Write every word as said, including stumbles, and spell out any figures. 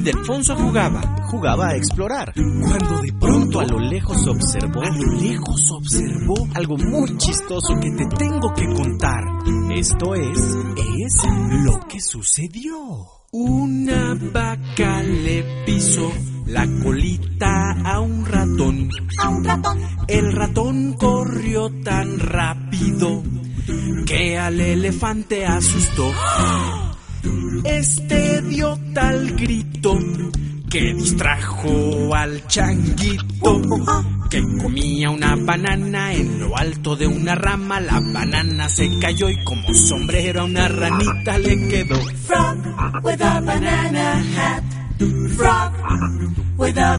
Ildefonso jugaba, jugaba a explorar, cuando de pronto a lo lejos observó, a lo lejos observó algo muy chistoso que te tengo que contar. Esto es, es lo que sucedió. Una vaca le pisó la colita a un ratón. A un ratón. El ratón corrió tan rápido que al elefante asustó. Este dio tal grito que distrajo al changuito, que comía una banana en lo alto de una rama. La banana se cayó y como sombrero a una ranita le quedó. Frog with a banana hat. Frog with a